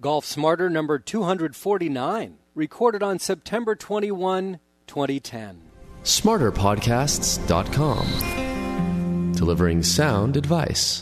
Golf Smarter number 249, recorded on September 21, 2010. SmarterPodcasts.com, delivering sound advice.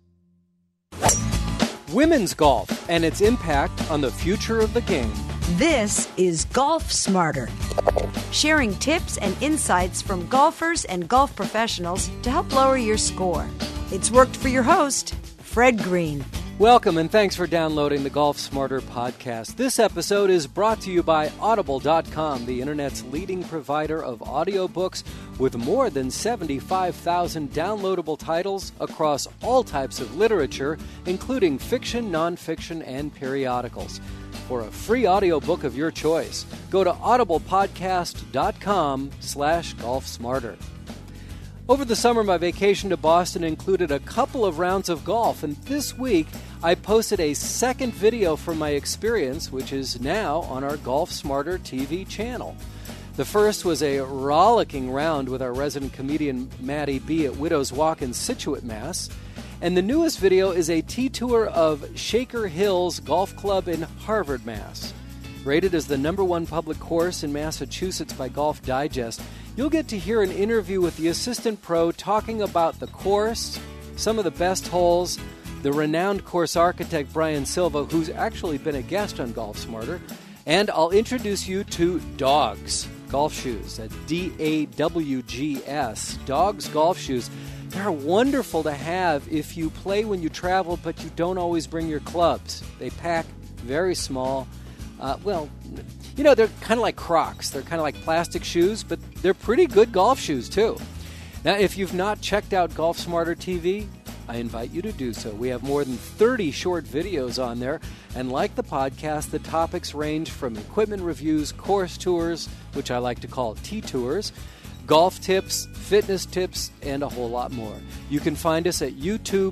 Women's golf and its impact on the future of the game. This is Golf Smarter, sharing tips and insights from golfers and golf professionals to help lower your score. It's worked for your host, Fred Green. Welcome and thanks for downloading the Golf Smarter podcast. This episode is brought to you by Audible.com, the internet's leading provider of audiobooks with more than 75,000 downloadable titles across all types of literature, including fiction, nonfiction, and periodicals. For a free audiobook of your choice, go to audiblepodcast.com/golfsmarter. Over the summer, my vacation to Boston included a couple of rounds of golf, and this week I posted a second video from my experience, which is now on our Golf Smarter TV channel. The first was a rollicking round with our resident comedian Maddie B. at Widow's Walk in Scituate, Mass., and the newest video is a tee tour of Shaker Hills Golf Club in Harvard, Mass. Rated as the #1 public course in Massachusetts by Golf Digest, you'll get to hear an interview with the assistant pro talking about the course, some of the best holes, the renowned course architect Brian Silva, who's actually been a guest on Golf Smarter, and I'll introduce you to Dogs golf shoes, at DAWGS, Dogs golf shoes. They're wonderful to have if you play when you travel, but you don't always bring your clubs. They pack very small. They're kind of like Crocs. They're kind of like plastic shoes, but they're pretty good golf shoes, too. Now, if you've not checked out Golf Smarter TV, I invite you to do so. We have more than 30 short videos on there, and like the podcast, the topics range from equipment reviews, course tours, which I like to call tee tours, golf tips, fitness tips, and a whole lot more. You can find us at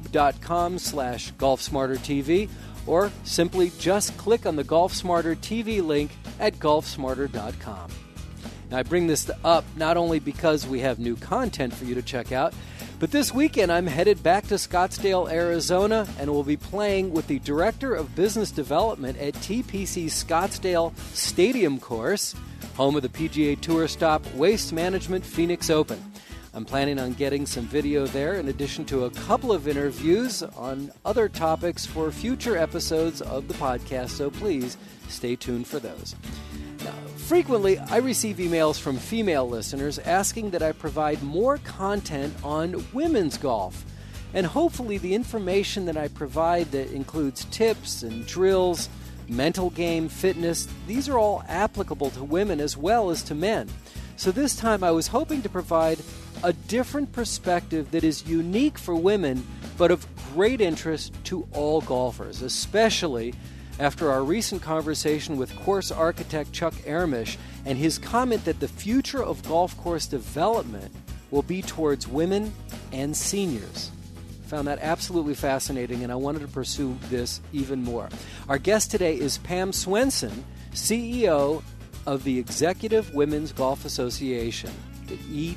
youtube.com/GolfSmarterTV, or simply just click on the Golf Smarter TV link at golfsmarter.com. Now, I bring this up not only because we have new content for you to check out, but this weekend I'm headed back to Scottsdale, Arizona, and will be playing with the Director of Business Development at TPC Scottsdale Stadium Course, home of the PGA Tour stop Waste Management Phoenix Open. I'm planning on getting some video there in addition to a couple of interviews on other topics for future episodes of the podcast, so please stay tuned for those. Now, frequently, I receive emails from female listeners asking that I provide more content on women's golf. And hopefully the information that I provide that includes tips and drills, mental game, fitness, these are all applicable to women as well as to men. So this time I was hoping to provide a different perspective that is unique for women, but of great interest to all golfers, especially after our recent conversation with course architect Chuck Ermish and his comment that the future of golf course development will be towards women and seniors. I found that absolutely fascinating, and I wanted to pursue this even more. Our guest today is Pam Swenson, CEO of the Executive Women's Golf Association, the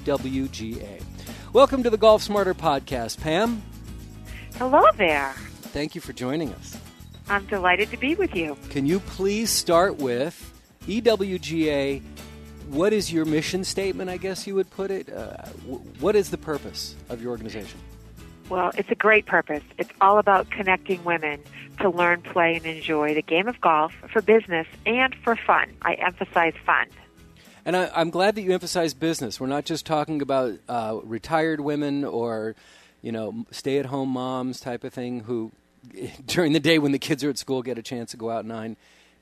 EWGA. Welcome to the Golf Smarter podcast, Pam. Hello there. Thank you for joining us. I'm delighted to be with you. Can you please start with EWGA? What is your mission statement, I guess you would put it? What is the purpose of your organization? Well, it's a great purpose. It's all about connecting women to learn, play, and enjoy the game of golf for business and for fun. I emphasize fun. And I'm glad that you emphasize business. We're not just talking about retired women or, stay-at-home moms type of thing who, during the day when the kids are at school, get a chance to go out 9.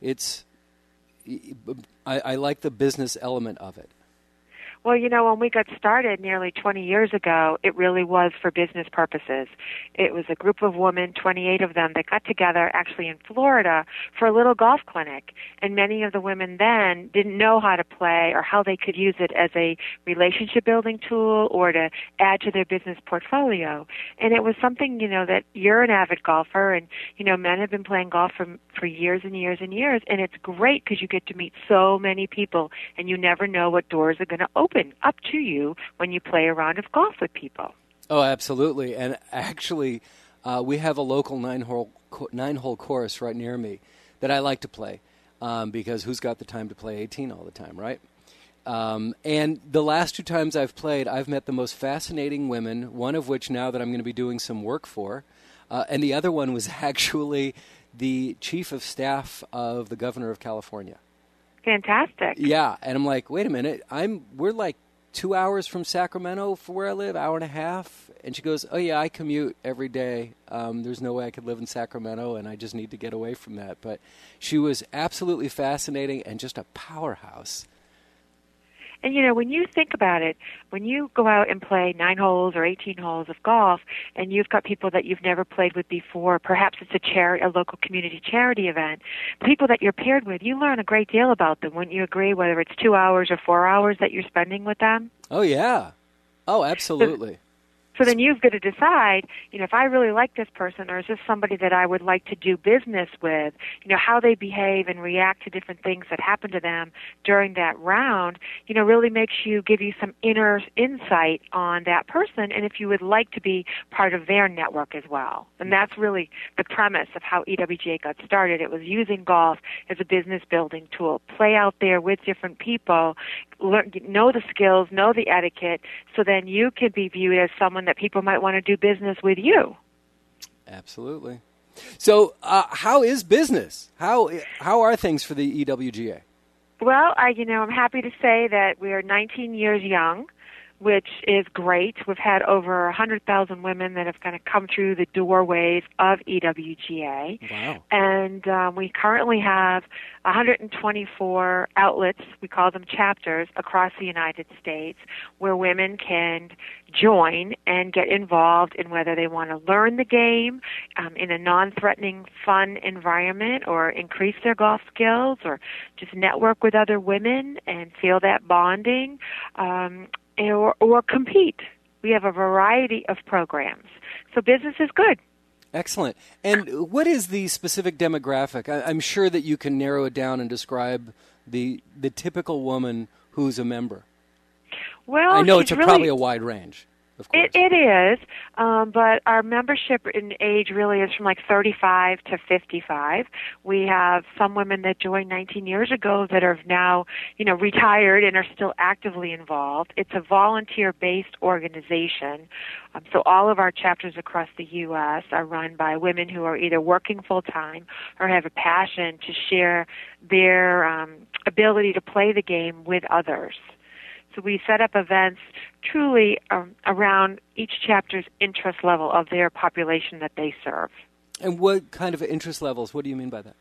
I like the business element of it. Well, when we got started nearly 20 years ago, it really was for business purposes. It was a group of women, 28 of them, that got together actually in Florida for a little golf clinic. And many of the women then didn't know how to play or how they could use it as a relationship building tool or to add to their business portfolio. And it was something, that you're an avid golfer and, men have been playing golf for years and years and years. And it's great because you get to meet so many people and you never know what doors are going to open up to you when you play a round of golf with people. Oh, absolutely. And actually, we have a local nine-hole course right near me that I like to play because who's got the time to play 18 all the time, right? And the last 2 times I've played, I've met the most fascinating women, one of which now that I'm going to be doing some work for, and the other one was actually the chief of staff of the governor of California. Fantastic. Yeah, and I'm like, wait a minute, we're like 2 hours from Sacramento for where I live, hour and a half. And she goes, oh, yeah, I commute every day. There's no way I could live in Sacramento, and I just need to get away from that. But she was absolutely fascinating and just a powerhouse. And, when you think about it, when you go out and play 9 holes or 18 holes of golf and you've got people that you've never played with before, perhaps it's a local community charity event, the people that you're paired with, you learn a great deal about them. Wouldn't you agree, whether it's 2 hours or 4 hours that you're spending with them? Oh, yeah. Oh, absolutely. So then you've got to decide, if I really like this person, or is this somebody that I would like to do business with, how they behave and react to different things that happen to them during that round, really give you some inner insight on that person, and if you would like to be part of their network as well. And that's really the premise of how EWGA got started. It was using golf as a business building tool. Play out there with different people, know the skills, know the etiquette, so then you can be viewed as someone that people might want to do business with you. Absolutely. So how is business? How are things for the EWGA? Well, I'm happy to say that we are 19 years young, which is great. We've had over 100,000 women that have kind of come through the doorways of EWGA. Wow. And we currently have 124 outlets, we call them chapters, across the United States where women can join and get involved in whether they want to learn the game in a non-threatening, fun environment, or increase their golf skills, or just network with other women and feel that bonding, or compete. We have a variety of programs. So business is good. Excellent. And what is the specific demographic? I'm sure that you can narrow it down and describe the typical woman who's a member. Well, I know it's probably a wide range, of course. It is, but our membership in age really is from like 35 to 55. We have some women that joined 19 years ago that are now, retired and are still actively involved. It's a volunteer-based organization, so all of our chapters across the U.S. are run by women who are either working full-time or have a passion to share their ability to play the game with others. So we set up events truly around each chapter's interest level of their population that they serve. And what kind of interest levels? What do you mean by that?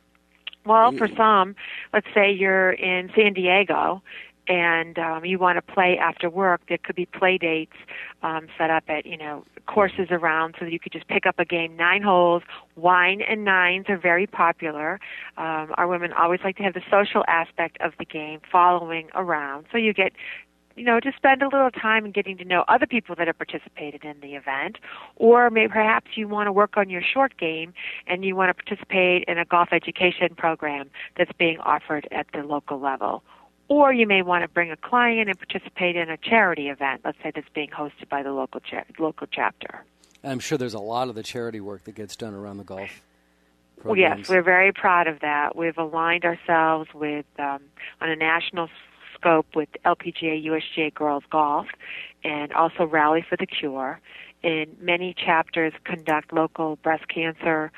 Well, for some, let's say you're in San Diego and you want to play after work. There could be play dates set up at, courses around so that you could just pick up a game, 9 holes. Wine and nines are very popular. Our women always like to have the social aspect of the game following around. So you get, to spend a little time in getting to know other people that have participated in the event. Or maybe perhaps you want to work on your short game and you want to participate in a golf education program that's being offered at the local level. Or you may want to bring a client and participate in a charity event, let's say that's being hosted by the local chapter. I'm sure there's a lot of the charity work that gets done around the golf programs. Well, yes, we're very proud of that. We've aligned ourselves with, on a national scope, with LPGA, USGA Girls Golf, and also Rally for the Cure. And many chapters conduct local breast cancer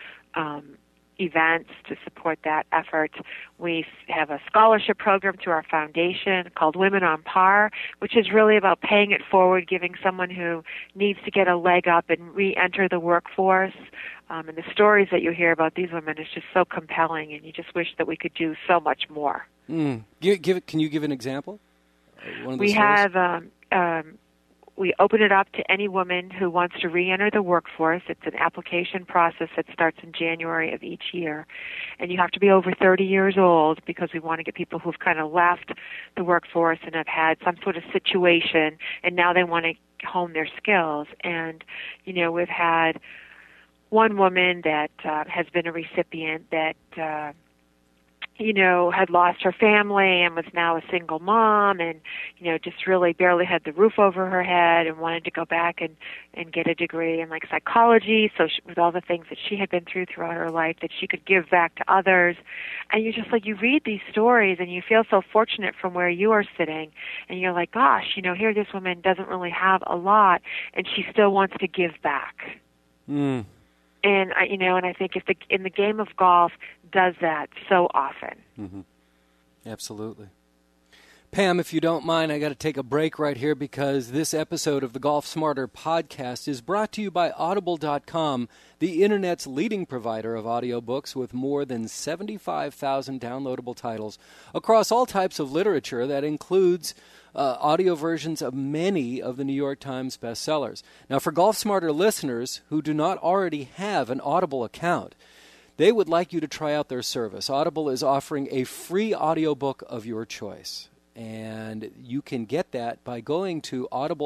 events to support that effort. We have a scholarship program through our foundation called Women on Par, which is really about paying it forward, giving someone who needs to get a leg up and re-enter the workforce. And the stories that you hear about these women is just so compelling, and you just wish that we could do so much more. Can you give an example? One of the we stories? have we open it up to any woman who wants to re-enter the workforce. It's an application process that starts in January of each year. And you have to be over 30 years old because we want to get people who've kind of left the workforce and have had some sort of situation, and now they want to hone their skills. And, we've had one woman that has been a recipient that had lost her family and was now a single mom and, just really barely had the roof over her head and wanted to go back and get a degree in like psychology. So with all the things that she had been throughout her life that she could give back to others. And you're just like, you read these stories and you feel so fortunate from where you are sitting. And you're like, gosh, here this woman doesn't really have a lot and she still wants to give back. Mm. And I think in the game of golf does that so often. Mm-hmm. Absolutely. Pam, if you don't mind, I got to take a break right here because this episode of the Golf Smarter podcast is brought to you by Audible.com, the Internet's leading provider of audiobooks with more than 75,000 downloadable titles across all types of literature. That includes audio versions of many of the New York Times bestsellers. Now, for Golf Smarter listeners who do not already have an Audible account, they would like you to try out their service. Audible is offering a free audiobook of your choice. And you can get that by going to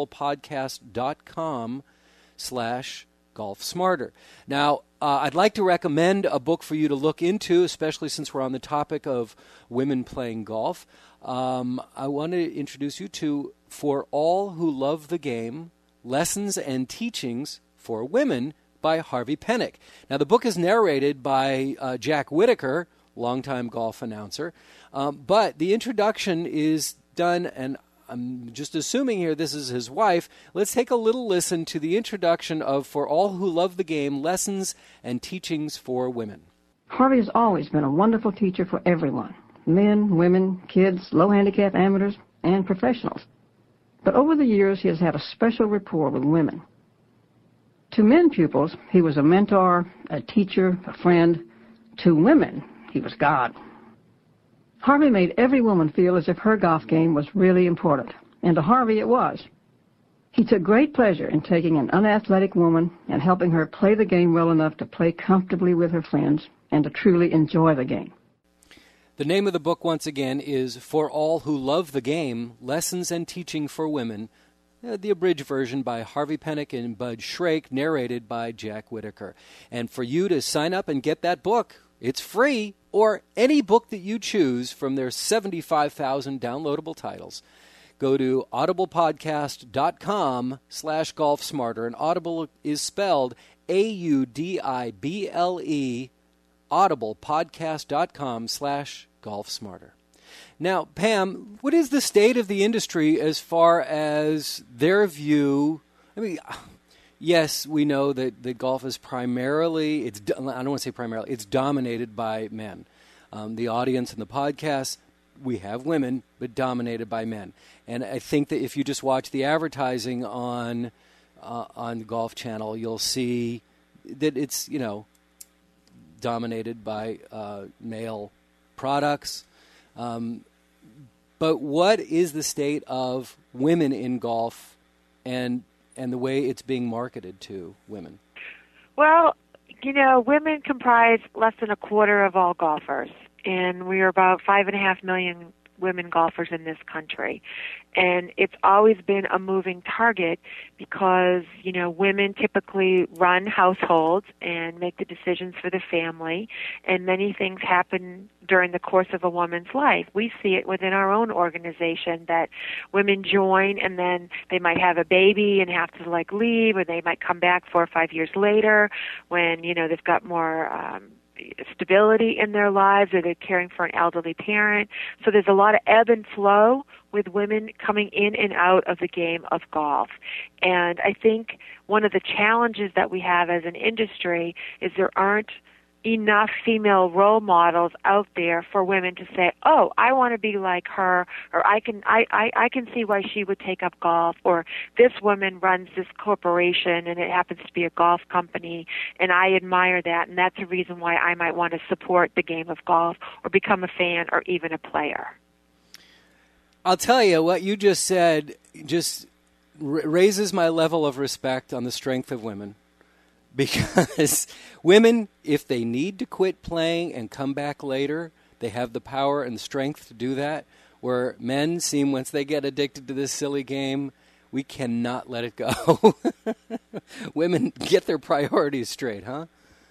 audiblepodcast.com/golfsmarter. Now, I'd like to recommend a book for you to look into, especially since we're on the topic of women playing golf. I want to introduce you to For All Who Love the Game, Lessons and Teachings for Women by Harvey Penick. Now, the book is narrated by Jack Whitaker, longtime golf announcer, but the introduction is done, and I'm just assuming here this is his wife. Let's take a little listen to the introduction of For All Who Love the Game, Lessons and Teachings for Women. Harvey has always been a wonderful teacher for everyone, men, women, kids, low-handicap amateurs, and professionals. But over the years, he has had a special rapport with women. To men pupils, he was a mentor, a teacher, a friend. To women, he was God. Harvey made every woman feel as if her golf game was really important, and to Harvey it was. He took great pleasure in taking an unathletic woman and helping her play the game well enough to play comfortably with her friends and to truly enjoy the game. The name of the book, once again, is For All Who Love the Game, Lessons and Teaching for Women, the abridged version by Harvey Penick and Bud Shrake, narrated by Jack Whitaker. And for you to sign up and get that book, it's free, or any book that you choose from their 75,000 downloadable titles. Go to audiblepodcast.com/golfsmarter, and Audible is spelled AUDIBLE, audiblepodcast.com/golfsmarter. Now, Pam, what is the state of the industry as far as their view? I mean, yes, we know that golf is primarily, I don't want to say primarily, it's dominated by men. The audience in the podcast, we have women, but dominated by men. And I think that if you just watch the advertising on the Golf Channel, you'll see that it's, dominated by male products. But what is the state of women in golf and the way it's being marketed to women? Well, women comprise less than a quarter of all golfers, and we are about 5.5 million women golfers in this country. And it's always been a moving target because, women typically run households and make the decisions for the family, and many things happen during the course of a woman's life. We see it within our own organization that women join and then they might have a baby and have to leave, or they might come back 4 or 5 years later when, they've got more stability in their lives, or they're caring for an elderly parent. So there's a lot of ebb and flow with women coming in and out of the game of golf. And I think one of the challenges that we have as an industry is there aren't enough female role models out there for women to say, oh, I want to be like her, or I can see why she would take up golf, or this woman runs this corporation and it happens to be a golf company and I admire that, and that's a reason why I might want to support the game of golf or become a fan or even a player. I'll tell you, what you just said just raises my level of respect on the strength of women. Because women, if they need to quit playing and come back later, they have the power and strength to do that. Where men seem, once they get addicted to this silly game, we cannot let it go. Women get their priorities straight, huh?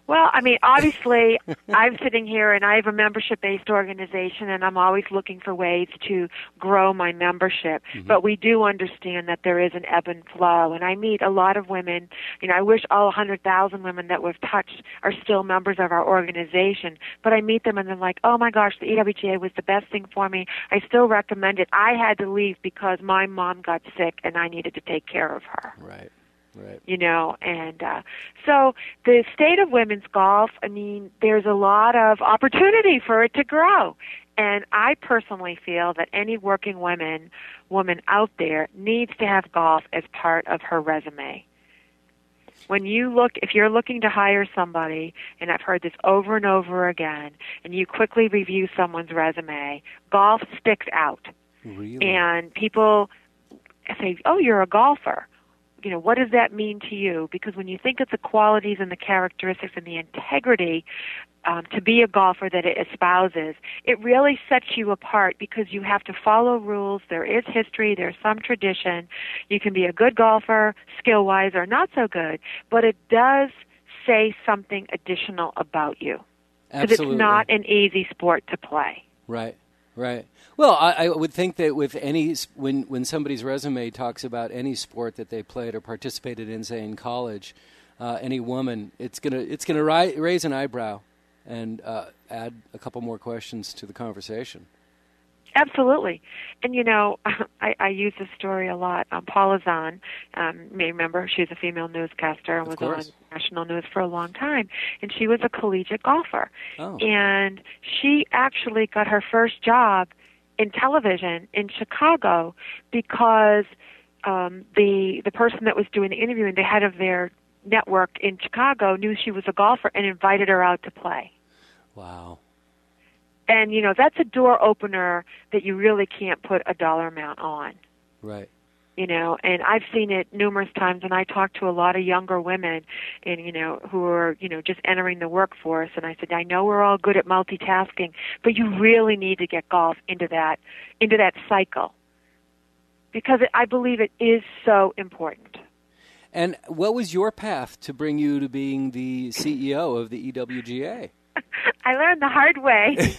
Well, I mean, obviously, I'm sitting here and I have a membership-based organization, and I'm always looking for ways to grow my membership. Mm-hmm. But we do understand that there is an ebb and flow, and I meet a lot of women. You know, I wish all 100,000 women that we've touched are still members of our organization, but I meet them and they're like, oh my gosh, the EWGA was the best thing for me. I still recommend it. I had to leave because my mom got sick and I needed to take care of her. Right. Right. You know, and so the state of women's golf, I mean, there's a lot of opportunity for it to grow. And I personally feel that any working woman out there needs to have golf as part of her resume. When you look, if you're looking to hire somebody, and I've heard this over and over again, and you quickly review someone's resume, golf sticks out. Really? And people say, oh, you're a golfer. You know, what does that mean to you? Because when you think of the qualities and the characteristics and the integrity to be a golfer that it espouses, it really sets you apart because you have to follow rules. There is history. There's some tradition. You can be a good golfer, skill-wise, or not so good, but it does say something additional about you. Because it's not an easy sport to play. Right. Right. Well, I would think that with when somebody's resume talks about any sport that they played or participated in, say in college, any woman, it's gonna raise an eyebrow and add a couple more questions to the conversation. Absolutely. And, you know, I use this story a lot. Paula Zahn, you may remember, she's a female newscaster and was on national news for a long time. And she was a collegiate golfer. Oh. And she actually got her first job in television in Chicago because the person that was doing the interviewing, the head of their network in Chicago, knew she was a golfer and invited her out to play. Wow. And, you know, that's a door opener that you really can't put a dollar amount on. Right. You know, and I've seen it numerous times, and I talk to a lot of younger women, and, you know, who are, you know, just entering the workforce. And I said, I know we're all good at multitasking, but you really need to get golf into that cycle because I believe it is so important. And what was your path to bring you to being the CEO of the EWGA? I learned the hard way.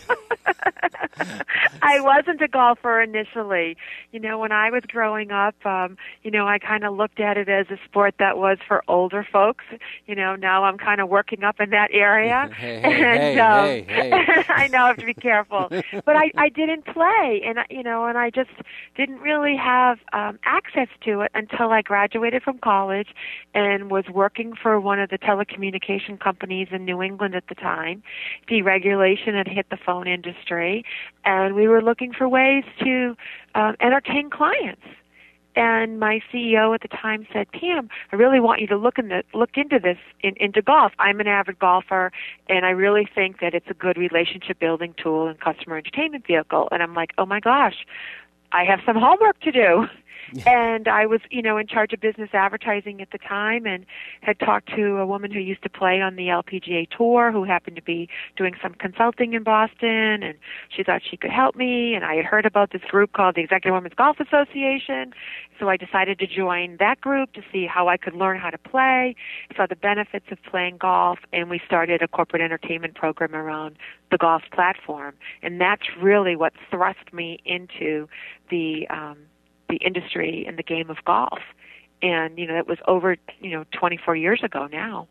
I wasn't a golfer initially. You know, when I was growing up, you know, I kind of looked at it as a sport that was for older folks. You know, now I'm kind of working up in that area. Hey. I know I have to be careful. But I didn't play, and, you know, and I just didn't really have access to it until I graduated from college and was working for one of the telecommunication companies in New England at the time. Deregulation had hit the phone industry, and we were looking for ways to entertain clients. And my CEO at the time said, Pam, I really want you to look into this, into golf. I'm an avid golfer, and I really think that it's a good relationship-building tool and customer entertainment vehicle. And I'm like, oh, my gosh, I have some homework to do. And I was, you know, in charge of business advertising at the time and had talked to a woman who used to play on the LPGA Tour who happened to be doing some consulting in Boston, and she thought she could help me. And I had heard about this group called the Executive Women's Golf Association, so I decided to join that group to see how I could learn how to play, saw the benefits of playing golf, and we started a corporate entertainment program around the golf platform. And that's really what thrust me into the industry and the game of golf. And, you know, it was over, 24 years ago now.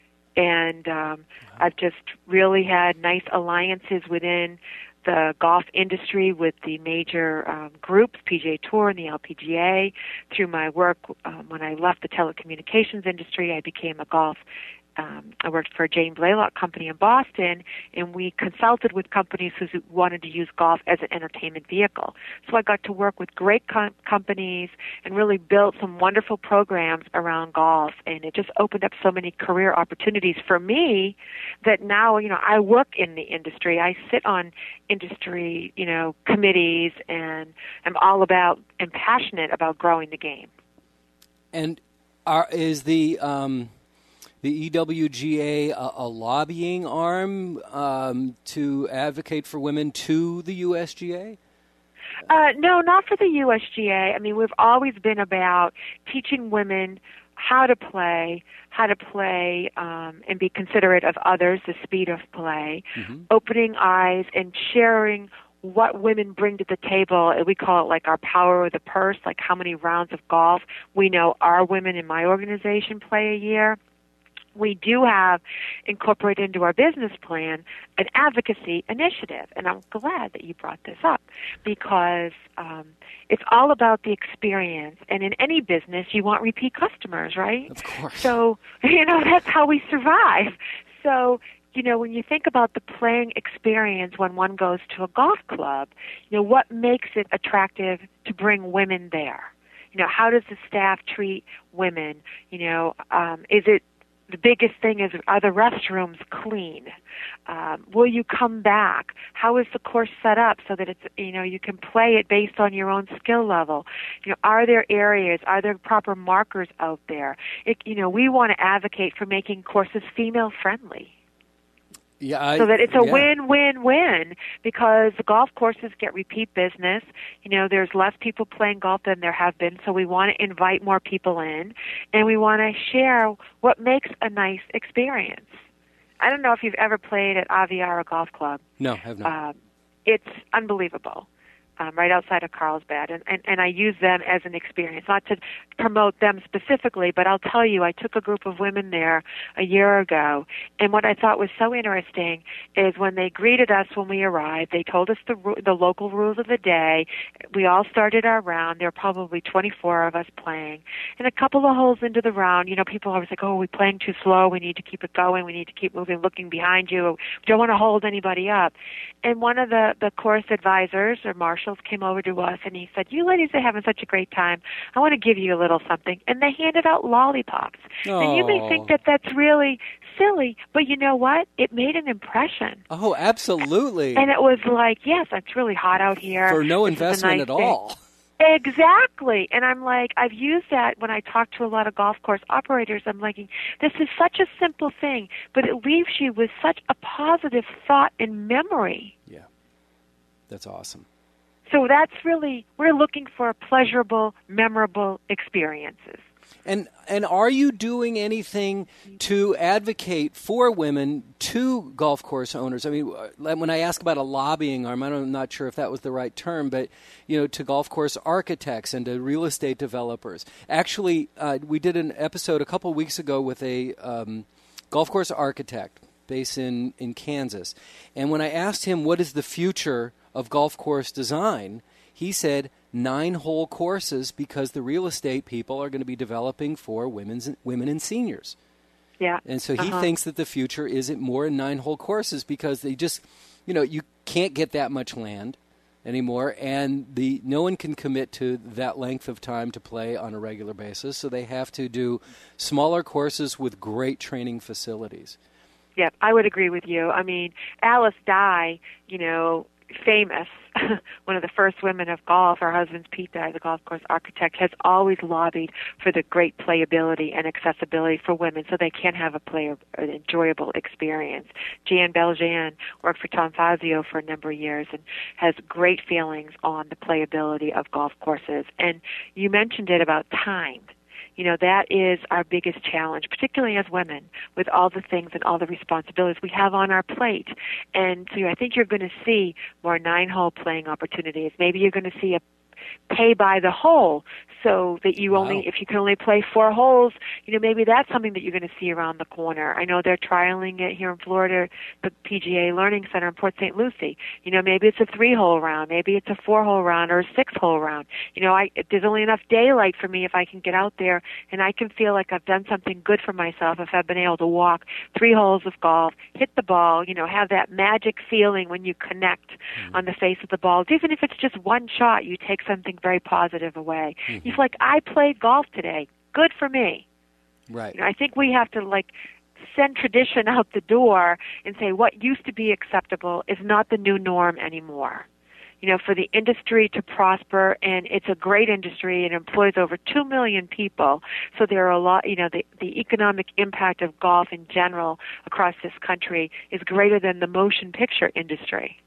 And I've just really had nice alliances within the golf industry with the major groups, PGA Tour and the LPGA. Through my work, when I left the telecommunications industry, I became a golf I worked for a Jane Blaylock company in Boston, and we consulted with companies who wanted to use golf as an entertainment vehicle. So I got to work with great companies and really built some wonderful programs around golf, and it just opened up so many career opportunities for me that now, I work in the industry. I sit on industry, committees, and I'm all about and passionate about growing the game. And is the EWGA a lobbying arm to advocate for women to the USGA? No, not for the USGA. I mean, we've always been about teaching women how to play, and be considerate of others, the speed of play, opening eyes and sharing what women bring to the table. We call it like our power of the purse, like how many rounds of golf we know our women in my organization play a year. We do have incorporated into our business plan an advocacy initiative, and I'm glad that you brought this up because it's all about the experience. And in any business, you want repeat customers, right? Of course. So, that's how we survive. So, when you think about the playing experience when one goes to a golf club, what makes it attractive to bring women there? How does the staff treat women? Is it the biggest thing is, are the restrooms clean? Will you come back? How is the course set up so that it's, you can play it based on your own skill level? Are there areas, are there proper markers out there? We want to advocate for making courses female friendly. Yeah, so that it's a win-win-win because the golf courses get repeat business. There's less people playing golf than there have been, so we want to invite more people in, and we want to share what makes a nice experience. I don't know if you've ever played at Aviara Golf Club. No, I have not. It's unbelievable. Right outside of Carlsbad, and I use them as an experience, not to promote them specifically, but I'll tell you, I took a group of women there a year ago, and what I thought was so interesting is when they greeted us when we arrived, they told us the local rules of the day. We all started our round. There were probably 24 of us playing, and a couple of holes into the round, people always like, oh, we're playing too slow, we need to keep it going, we need to keep moving, looking behind you, we don't want to hold anybody up. And one of the course advisors or marshals came over to us and he said, you ladies are having such a great time. I want to give you a little something. And they handed out lollipops. Oh. And you may think that that's really silly, but you know what? It made an impression. Oh, absolutely. And it was like, yes, it's really hot out here. For no This investment at all. Exactly. And I'm like, I've used that when I talk to a lot of golf course operators. I'm like, this is such a simple thing, but it leaves you with such a positive thought and memory. Yeah. That's awesome. So that's really, we're looking for pleasurable, memorable experiences. And are you doing anything to advocate for women to golf course owners? I mean, when I ask about a lobbying arm, I'm not sure if that was the right term, but, to golf course architects and to real estate developers. Actually, we did an episode a couple weeks ago with a golf course architect based in Kansas. And when I asked him what is the future of golf course design, he said 9-hole courses because the real estate people are going to be developing for women and seniors. Yeah. And so he thinks that the future is more in 9-hole courses because they just, you can't get that much land anymore, and no one can commit to that length of time to play on a regular basis, so they have to do smaller courses with great training facilities. Yeah, I would agree with you. I mean, Alice Dye, famous, one of the first women of golf, her husband's Pete Dye, the golf course architect, has always lobbied for the great playability and accessibility for women so they can have an enjoyable experience. Jan Beljan worked for Tom Fazio for a number of years and has great feelings on the playability of golf courses. And you mentioned it about time. That is our biggest challenge, particularly as women, with all the things and all the responsibilities we have on our plate. And so I think you're going to see more 9-hole playing opportunities. Maybe you're going to see a pay by the hole so that you if you can only play 4 holes, maybe that's something that you're going to see around the corner. I know they're trialing it here in Florida, the PGA Learning Center in Port St. Lucie. Maybe it's a 3-hole round, maybe it's a 4-hole round or a 6-hole round. There's only enough daylight for me if I can get out there and I can feel like I've done something good for myself if I've been able to walk 3 holes of golf, hit the ball, have that magic feeling when you connect on the face of the ball. Even if it's just one shot, you take something very positive away. He's like, I played golf today. Good for me. Right. I think we have to send tradition out the door and say what used to be acceptable is not the new norm anymore. For the industry to prosper, and it's a great industry, it employs over 2 million people, so there are a lot, the economic impact of golf in general across this country is greater than the motion picture industry.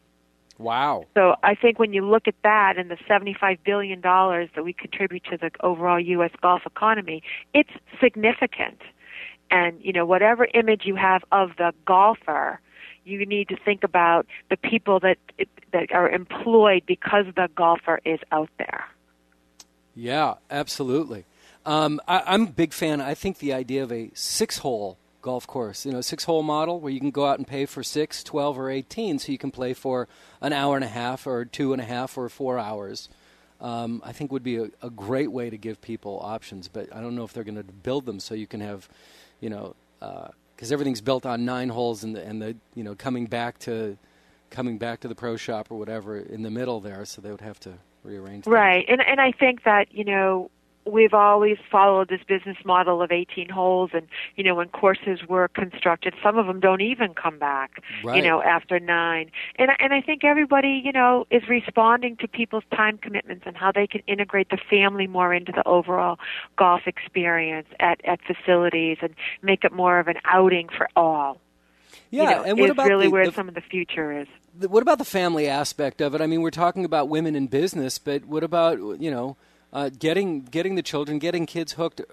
Wow. So I think when you look at that and the $75 billion that we contribute to the overall U.S. golf economy, it's significant. And, whatever image you have of the golfer, you need to think about the people that are employed because the golfer is out there. Yeah, absolutely. I'm a big fan. I think the idea of a 6-hole golf course, a 6-hole model where you can go out and pay for 6, 12, or 18, so you can play for an hour and a half or 2.5 or 4 hours, I think would be a great way to give people options. But I don't know if they're going to build them so you can have, because everything's built on 9 holes and the coming back to the pro shop or whatever in the middle there, so they would have to rearrange things. Right, and I think that we've always followed this business model of 18 holes, and when courses were constructed, some of them don't even come back, right. After 9. And I think everybody, is responding to people's time commitments and how they can integrate the family more into the overall golf experience at facilities and make it more of an outing for all. Yeah, and what about really where some of the future is. What about the family aspect of it? I mean, we're talking about women in business, but what about getting the children, getting kids hooked,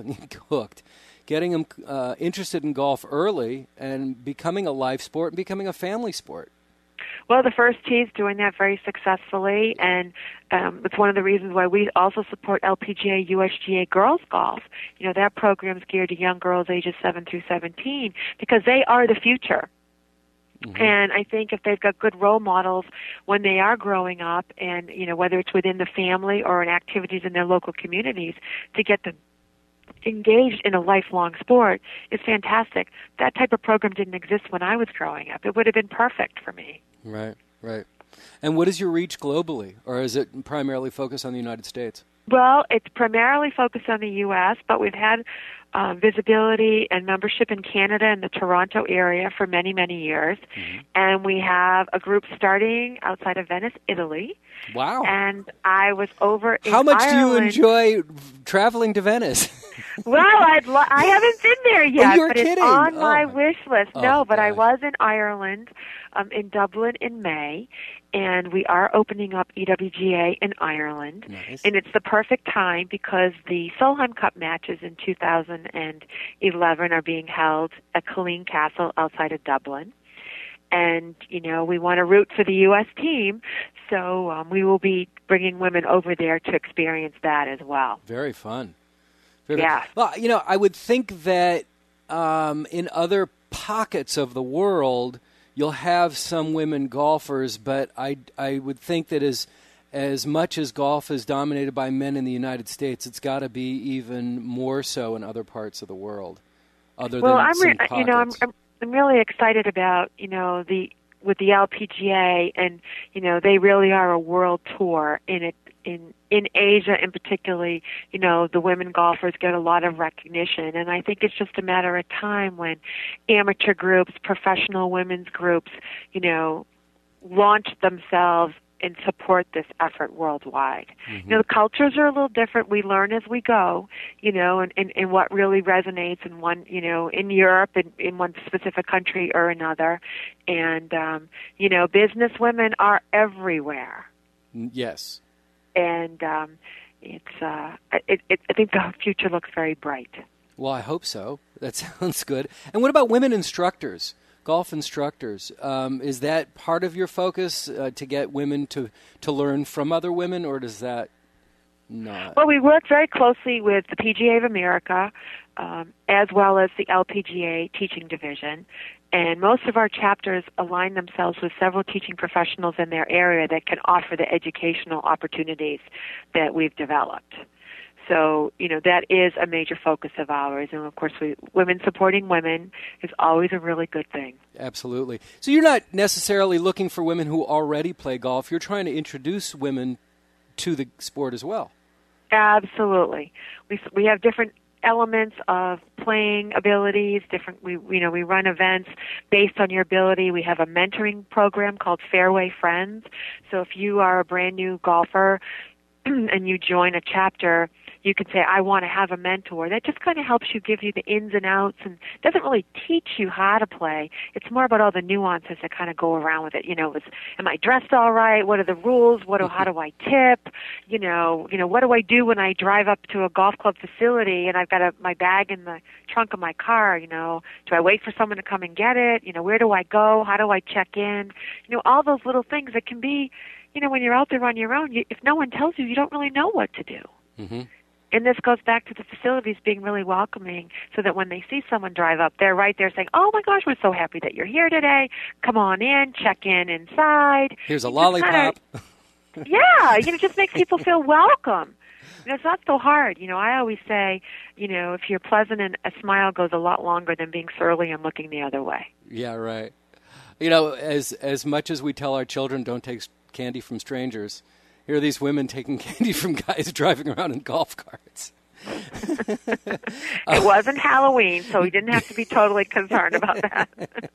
getting them interested in golf early and becoming a life sport and becoming a family sport? Well, the First Tee is doing that very successfully, and it's one of the reasons why we also support LPGA, USGA girls golf. That program's geared to young girls ages 7 through 17 because they are the future. Mm-hmm. And I think if they've got good role models when they are growing up, and whether it's within the family or in activities in their local communities, to get them engaged in a lifelong sport is fantastic. That type of program didn't exist when I was growing up. It would have been perfect for me. Right. And what is your reach globally, or is it primarily focused on the United States? Well, it's primarily focused on the U.S., but we've had visibility and membership in Canada and the Toronto area for many, many years. Mm-hmm. And we have a group starting outside of Venice, Italy. Wow. And I was over in How much Ireland. do you enjoy traveling to Venice? Well, I haven't been there yet, you're but kidding. it's on my wish list. No, but gosh. I was in Ireland, in Dublin in May, and we are opening up EWGA in Ireland. Nice. And it's the perfect time because the Solheim Cup matches in 2011 are being held at Killeen Castle outside of Dublin. And, we want to root for the U.S. team, so we will be bringing women over there to experience that as well. Very fun. Yeah. Well, I would think that in other pockets of the world, you'll have some women golfers, but I would think that as much as golf is dominated by men in the United States, it's got to be even more so in other parts of the world. Other than some pockets. I'm really excited about with the LPGA, and they really are a world tour in Asia, and particularly, the women golfers get a lot of recognition. And I think it's just a matter of time when amateur groups, professional women's groups, launch themselves and support this effort worldwide. Mm-hmm. The cultures are a little different. We learn as we go, and what really resonates in one, in Europe and in one specific country or another. And, business women are everywhere. Yes. And I think the future looks very bright. Well, I hope so. That sounds good. And what about women instructors, golf instructors? Is that part of your focus to get women to learn from other women, or does that not? Well, we work very closely with the PGA of America as well as the LPGA teaching division. And most of our chapters align themselves with several teaching professionals in their area that can offer the educational opportunities that we've developed. So, that is a major focus of ours. And, of course, women supporting women is always a really good thing. Absolutely. So you're not necessarily looking for women who already play golf. You're trying to introduce women to the sport as well. Absolutely. We have different elements of playing abilities, we run events based on your ability. We have a mentoring program called Fairway Friends. So if you are a brand new golfer and you join a chapter, you can say, I want to have a mentor. That just kind of helps you, give you the ins and outs, and doesn't really teach you how to play. It's more about all the nuances that kind of go around with it. Am I dressed all right? What are the rules? How do I tip? What do I do when I drive up to a golf club facility and I've got my bag in the trunk of my car? Do I wait for someone to come and get it? Where do I go? How do I check in? All those little things that can be, when you're out there on your own, if no one tells you, you don't really know what to do. Mm-hmm. And this goes back to the facilities being really welcoming, so that when they see someone drive up, they're right there saying, oh my gosh, we're so happy that you're here today. Come on in, check in inside. Here's a lollipop. Yeah, it just makes people feel welcome. It's not so hard. I always say, if you're pleasant, and a smile goes a lot longer than being surly and looking the other way. Yeah, right. As much as we tell our children don't take candy from strangers, here are these women taking candy from guys driving around in golf carts. It wasn't Halloween, so we didn't have to be totally concerned about that.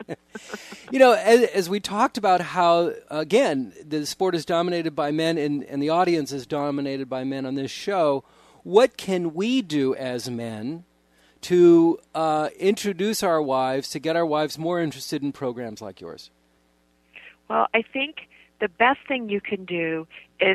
As we talked about how, again, the sport is dominated by men and the audience is dominated by men on this show, what can we do as men to introduce our wives, to get our wives more interested in programs like yours? Well, I think the best thing you can do is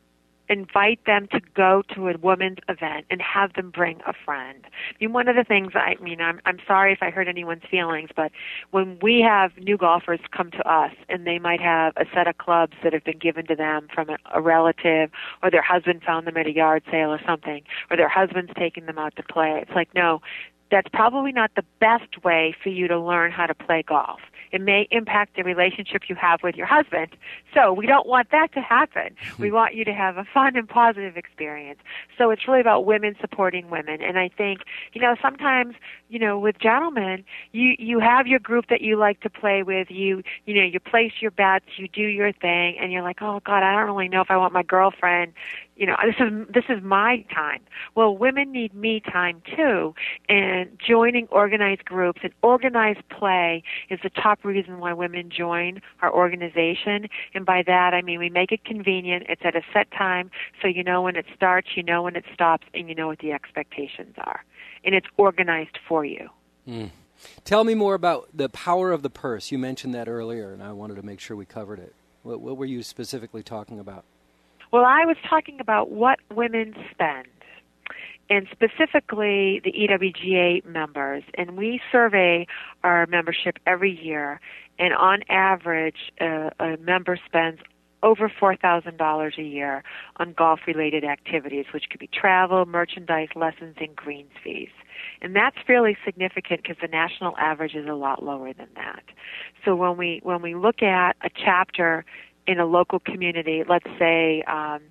invite them to go to a women's event and have them bring a friend. One of the things, I'm sorry if I hurt anyone's feelings, but when we have new golfers come to us and they might have a set of clubs that have been given to them from a relative, or their husband found them at a yard sale or something, or their husband's taking them out to play, it's like, no, that's probably not the best way for you to learn how to play golf. It may impact the relationship you have with your husband. So we don't want that to happen. We want you to have a fun and positive experience. So it's really about women supporting women. And I think, sometimes, with gentlemen, you have your group that you like to play with. You place your bets, you do your thing, and you're like, oh God, I don't really know if I want my girlfriend. This is my time. Well, women need me time too, and joining organized groups and organized play is the top reason why women join our organization. And by that, I mean we make it convenient. It's at a set time, so you know when it starts, you know when it stops, and you know what the expectations are. And it's organized for you. Mm. Tell me more about the power of the purse. You mentioned that earlier, and I wanted to make sure we covered it. What were you specifically talking about? Well, I was talking about what women spend, and specifically the EWGA members. And we survey our membership every year, and on average, a member spends over $4,000 a year on golf-related activities, which could be travel, merchandise, lessons, and greens fees. And that's fairly significant because the national average is a lot lower than that. So when we look at a chapter in a local community, let's say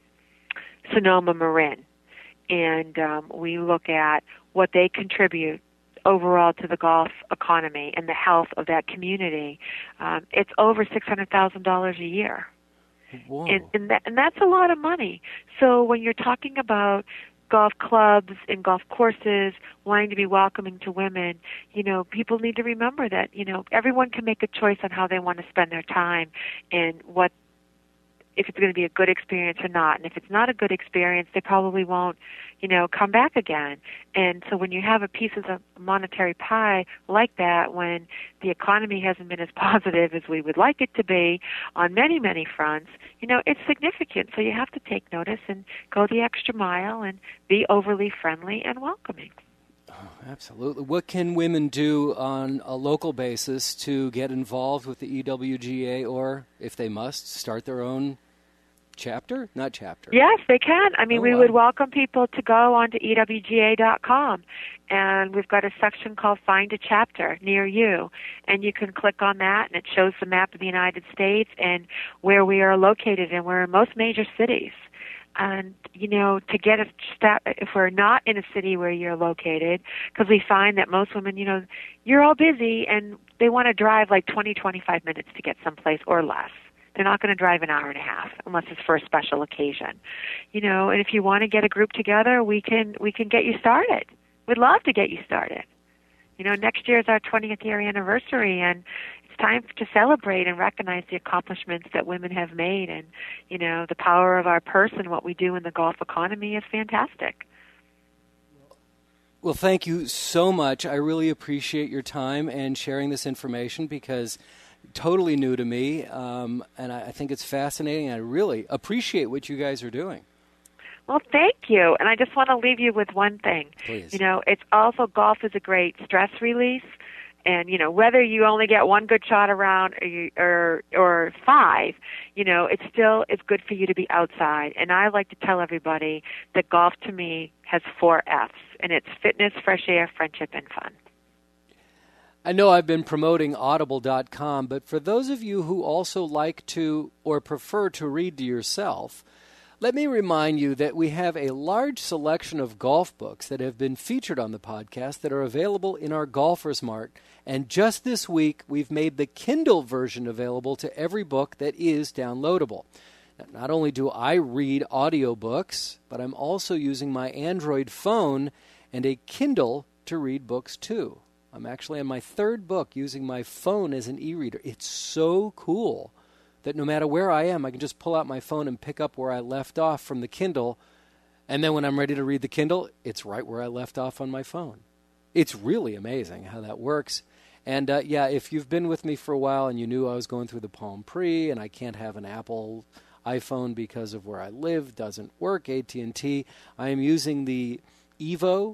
Sonoma Marin, and we look at what they contribute overall to the golf economy and the health of that community, it's over $600,000 a year. Whoa. And that's a lot of money. So when you're talking about golf clubs and golf courses wanting to be welcoming to women, people need to remember that, everyone can make a choice on how they want to spend their time and if it's going to be a good experience or not. And if it's not a good experience, they probably won't, come back again. And so when you have a piece of the monetary pie like that, when the economy hasn't been as positive as we would like it to be on many, many fronts, it's significant. So you have to take notice and go the extra mile and be overly friendly and welcoming. Oh, absolutely. What can women do on a local basis to get involved with the EWGA, or, if they must, start their own chapter? Not chapter. Yes, they can. We would welcome people to go onto EWGA.com, and we've got a section called Find a Chapter near you, and you can click on that, and it shows the map of the United States and where we are located, and we're in most major cities. And, to get a step, if we're not in a city where you're located, because we find that most women, you're all busy, and they want to drive like 20, 25 minutes to get someplace or less. They're not going to drive an hour and a half unless it's for a special occasion. And if you want to get a group together, we can get you started. We'd love to get you started. Next year is our 20th year anniversary, and it's time to celebrate and recognize the accomplishments that women have made. And, the power of our purse and what we do in the golf economy is fantastic. Well, thank you so much. I really appreciate your time and sharing this information because totally new to me, and I think it's fascinating. I really appreciate what you guys are doing. Well, thank you. And I just want to leave you with one thing. Please. It's also golf is a great stress release. And, whether you only get one good shot around or five, it's good for you to be outside. And I like to tell everybody that golf to me has 4 F's, and it's fitness, fresh air, friendship, and fun. I know I've been promoting Audible.com, but for those of you who also like to or prefer to read to yourself, let me remind you that we have a large selection of golf books that have been featured on the podcast that are available in our Golfers Mart. And just this week, we've made the Kindle version available to every book that is downloadable. Now, not only do I read audiobooks, but I'm also using my Android phone and a Kindle to read books too. I'm actually on my 3rd book using my phone as an e-reader. It's so cool that no matter where I am, I can just pull out my phone and pick up where I left off from the Kindle. And then when I'm ready to read the Kindle, it's right where I left off on my phone. It's really amazing how that works. And if you've been with me for a while and you knew I was going through the Palm Pre and I can't have an Apple iPhone because of where I live, doesn't work, AT&T, I am using the HTC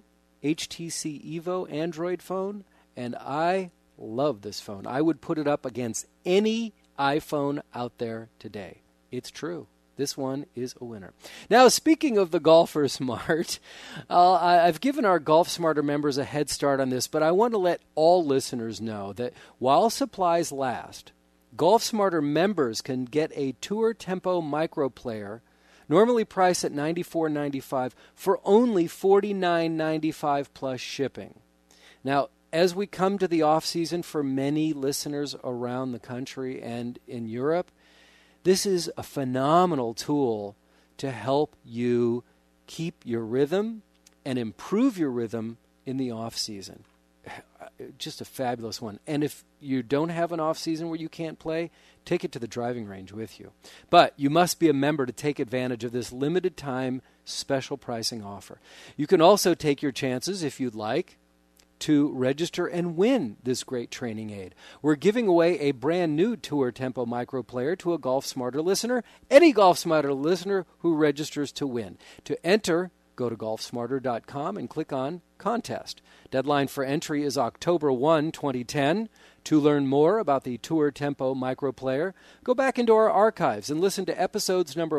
Evo Android phone, and I love this phone. I would put it up against any iPhone out there today. It's true. This one is a winner. Now, speaking of the Golfers Mart, I've given our Golf Smarter members a head start on this, but I want to let all listeners know that while supplies last, Golf Smarter members can get a Tour Tempo Micro Player, normally priced at $94.95, for only $49.95 plus shipping. Now, as we come to the off-season for many listeners around the country and in Europe, this is a phenomenal tool to help you keep your rhythm and improve your rhythm in the off-season. Just a fabulous one. And if you don't have an off-season where you can't play, take it to the driving range with you. But you must be a member to take advantage of this limited-time special pricing offer. You can also take your chances, if you'd like, to register and win this great training aid. We're giving away a brand new Tour Tempo Micro Player to a Golf Smarter listener, any Golf Smarter listener who registers to win. To enter, go to golfsmarter.com and click on Contest. Deadline for entry is October 1, 2010. To learn more about the Tour Tempo Micro Player, go back into our archives and listen to episodes number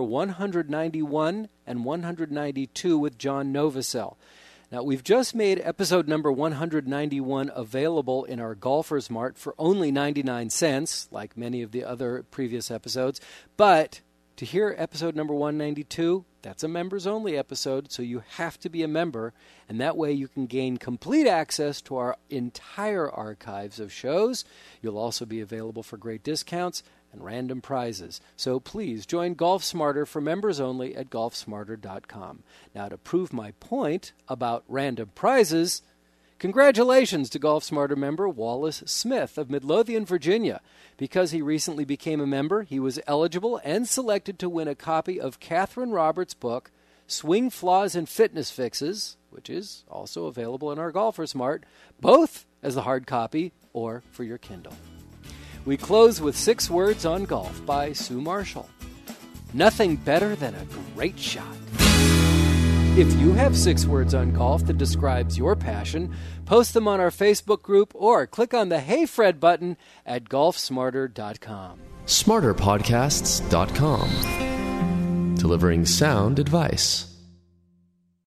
191 and 192 with John Novosel. Now, we've just made episode number 191 available in our Golfers Mart for only 99 cents, like many of the other previous episodes. But to hear episode number 192, that's a members-only episode, so you have to be a member, and that way you can gain complete access to our entire archives of shows. You'll also be available for great discounts and random prizes. So please join Golf Smarter for members only at golfsmarter.com. Now, to prove my point about random prizes, congratulations to Golf Smarter member Wallace Smith of Midlothian, Virginia. Because he recently became a member, he was eligible and selected to win a copy of Catherine Roberts' book, Swing Flaws and Fitness Fixes, which is also available in our Golfers Mart, both as a hard copy or for your Kindle. We close with 6 words on golf by Sue Marshall. Nothing better than a great shot. If you have 6 words on golf that describes your passion, post them on our Facebook group or click on the Hey Fred button at golfsmarter.com. SmarterPodcasts.com. Delivering sound advice.